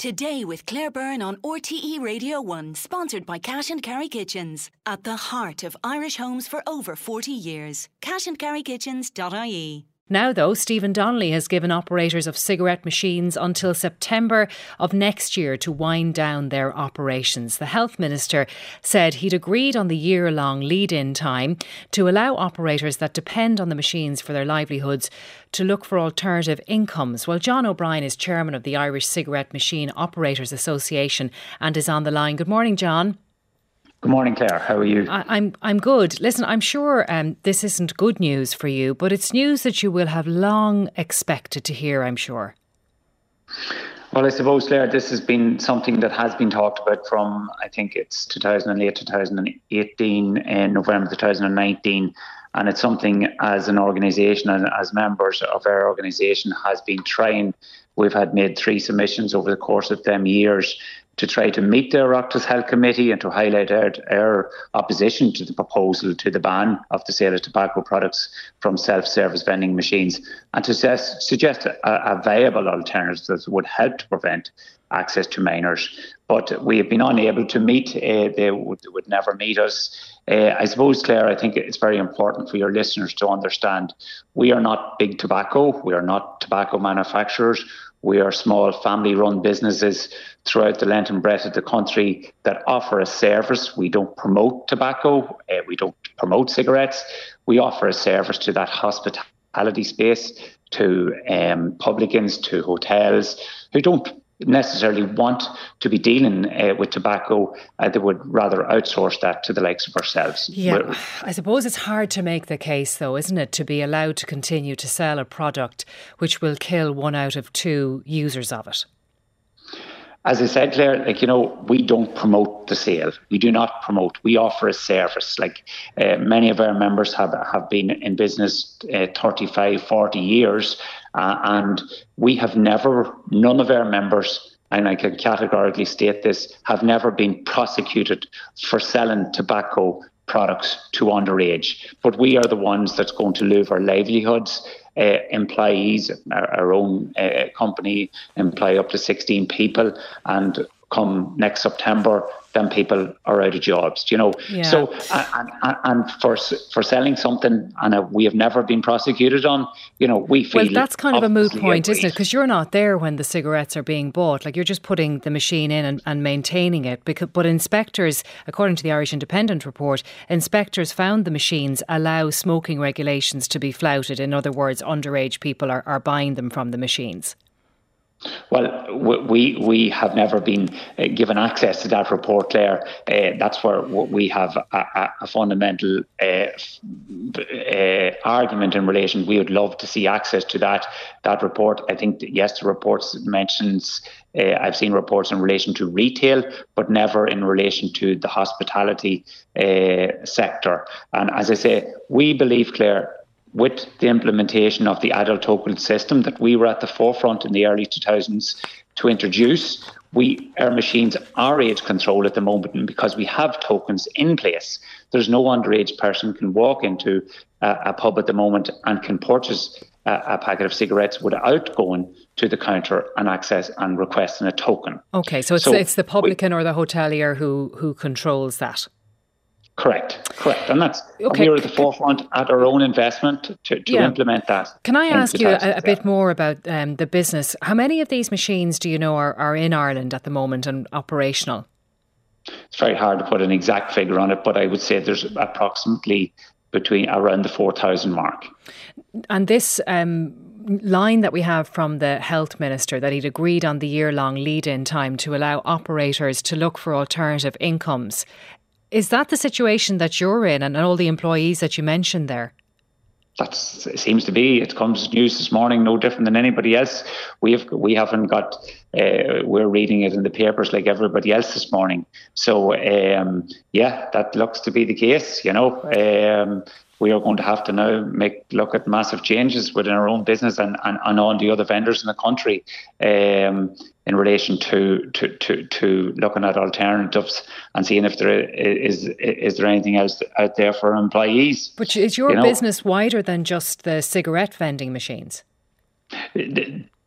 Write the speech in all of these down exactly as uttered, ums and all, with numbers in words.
Today with Claire Byrne on R T E Radio one, sponsored by Cash and Carry Kitchens. At the heart of Irish homes for over forty years. cash and carry kitchens dot I E. Now, though, Stephen Donnelly has given operators of cigarette machines until September of next year to wind down their operations. The Health Minister said he'd agreed on the year-long lead-in time to allow operators that depend on the machines for their livelihoods to look for alternative incomes. Well, John O'Brien is chairman of the Irish Cigarette Machine Operators Association and is on the line. Good morning, John. Good morning, Claire. How are you? I, I'm I'm good. Listen, I'm sure um, this isn't good news for you, but it's news that you will have long expected to hear, I'm sure. Well, I suppose, Claire, this has been something that has been talked about from, I think it's two thousand eight, two thousand eighteen, and November two thousand nineteen. And it's something as an organisation and as members of our organisation has been trying. We've had made three submissions over the course of them years to try to meet the Oireachtas Health Committee and to highlight our, our opposition to the proposal to the ban of the sale of tobacco products from self-service vending machines, and to suggest, suggest a, a viable alternative that would help to prevent access to minors. But we have been unable to meet. Uh, they, would, they would never meet us. Uh, I suppose, Claire, I think it's very important for your listeners to understand we are not big tobacco. We are not tobacco manufacturers. We are small family-run businesses throughout the length and breadth of the country that offer a service. We don't promote tobacco. Uh, we don't promote cigarettes. We offer a service to that hospitality space, to um, publicans, to hotels who don't necessarily want to be dealing uh, with tobacco. Uh, they would rather outsource that to the likes of ourselves. Yeah, We're, I suppose it's hard to make the case, though, isn't it, to be allowed to continue to sell a product which will kill one out of two users of it. As I said, Claire, like, you know, we don't promote the sale. We do not promote. We offer a service. Like uh, many of our members have, have been in business uh, thirty-five, forty years. Uh, and we have never, none of our members, and I can categorically state this, have never been prosecuted for selling tobacco products to underage. But we are the ones that's going to lose our livelihoods. Uh, employees, our, our own uh, company employ up to sixteen people, and come next September, then people are out of jobs. You know, yeah. so and, and, and for for selling something, and uh, we have never been prosecuted on. You know, we feel well, that's kind of a moot point, agreed. Isn't it? Because you're not there when the cigarettes are being bought. Like, you're just putting the machine in and, and maintaining it. Because, but inspectors, according to the Irish Independent report, inspectors found the machines allow smoking regulations to be flouted. In other words, underage people are, are buying them from the machines. Well, we we have never been given access to that report, Claire. Uh, that's where we have a, a fundamental uh, uh, argument in relation. We would love to see access to that that report. I think, yes, the report mentions, uh, I've seen reports in relation to retail, but never in relation to the hospitality uh, sector. And as I say, we believe, Claire, with the implementation of the adult token system that we were at the forefront in the early two thousands to introduce, we our machines are age control at the moment, and because we have tokens in place, there's no underage person can walk into a, a pub at the moment and can purchase a, a packet of cigarettes without going to the counter and access and requesting a token. Okay, so it's so it's the publican we, or the hotelier who who controls that. Correct, correct. And that's, okay. we were at the forefront at our own investment to, to yeah. implement that. Can I ask you a, a bit more about um, the business? How many of these machines do you know are, are in Ireland at the moment and operational? It's very hard to put an exact figure on it, but I would say there's approximately between around the four thousand mark. And this um, line that we have from the Health Minister, that he'd agreed on the year-long lead-in time to allow operators to look for alternative incomes. Is that the situation that you're in and all the employees that you mentioned there? That seems to be. It comes news this morning, no different than anybody else. We have we haven't got. Uh, we're reading it in the papers like everybody else this morning. So um, yeah, that looks to be the case. You know, um, we are going to have to now make look at massive changes within our own business and and, and all the other vendors in the country. Um, in relation to, to, to, to looking at alternatives and seeing if there is is there anything else out there for employees. But is your you know? business wider than just the cigarette vending machines?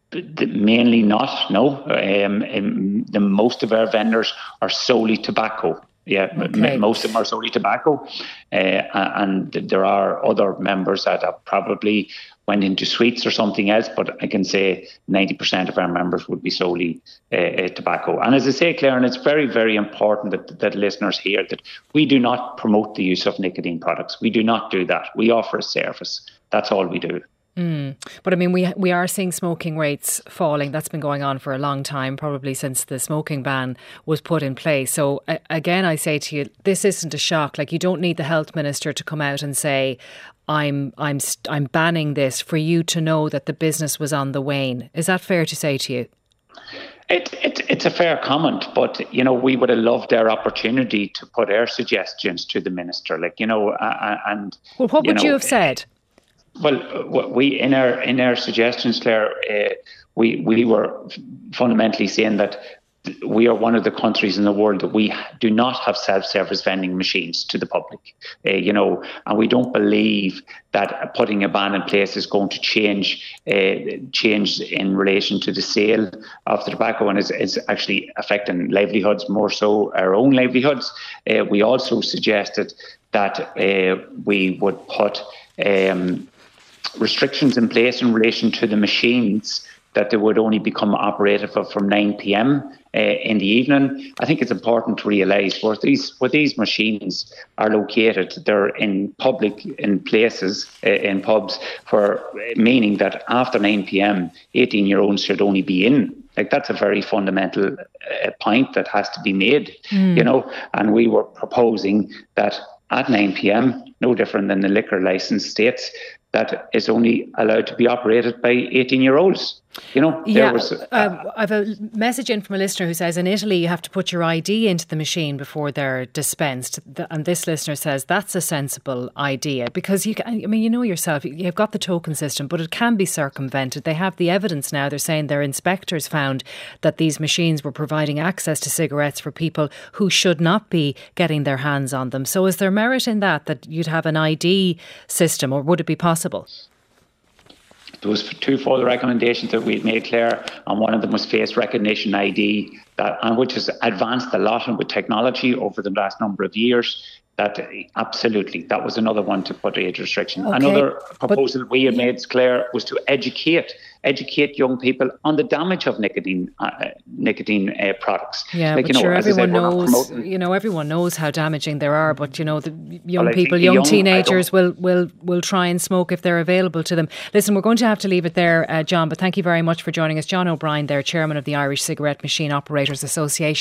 Mainly not, no. Um, um, the most of our vendors are solely tobacco. Yeah, okay. m- most of them are solely tobacco. Uh, and there are other members that have probably went into sweets or something else, but I can say ninety percent of our members would be solely uh, uh, tobacco. And as I say, Claire, and it's very, very important that, that listeners hear that we do not promote the use of nicotine products. We do not do that. We offer a service. That's all we do. Mm. But I mean, we we are seeing smoking rates falling. That's been going on for a long time, probably since the smoking ban was put in place. So uh, again, I say to you, this isn't a shock. Like, you don't need the health minister to come out and say, I'm I'm I'm banning this, for you to know that the business was on the wane. Is that fair to say to you? It, it, it's a fair comment, but, you know, we would have loved our opportunity to put our suggestions to the minister. Like, you know, uh, and... Well, what you would know, you have said? Well, we in our in our suggestions, Claire, uh, we we were fundamentally saying that we are one of the countries in the world that we do not have self-service vending machines to the public, uh, you know, and we don't believe that putting a ban in place is going to change uh, change in relation to the sale of the tobacco, and is, is actually affecting livelihoods, more so our own livelihoods. Uh, we also suggested that uh, we would put um, restrictions in place in relation to the machines, that they would only become operative from nine p.m. Uh, in the evening. I think it's important to realise where these where these machines are located, they're in public in places, uh, in pubs, for meaning that after nine p.m. eighteen-year-olds should only be in. Like, that's a very fundamental uh, point that has to be made, mm. you know. And we were proposing that at nine p.m., no different than the liquor licence states, that is only allowed to be operated by eighteen-year-olds. You know, yeah, there was. Uh, uh, I have a message in from a listener who says in Italy you have to put your I D into the machine before they're dispensed, and this listener says that's a sensible idea, because you can, I mean, you know yourself, you've got the token system, but it can be circumvented. They have the evidence now. They're saying their inspectors found that these machines were providing access to cigarettes for people who should not be getting their hands on them. So is there merit in that, that you'd have an I D system, or would it be possible? There was two further recommendations that we made, Claire, and one of them was face recognition I D, that and which has advanced a lot with technology over the last number of years. That absolutely, that was another one to put age restriction. Okay. Another proposal but, we had made, Claire, was to educate educate young people on the damage of nicotine uh, nicotine uh, products. Yeah, like, but you know, sure, everyone said, knows. You know, everyone knows how damaging they are. But you know, the young well, people, young, young teenagers will will will try and smoke if they're available to them. Listen, we're going to have to leave it there, uh, John. But thank you very much for joining us, John O'Brien, there, chairman of the Irish Cigarette Machine Operators Association.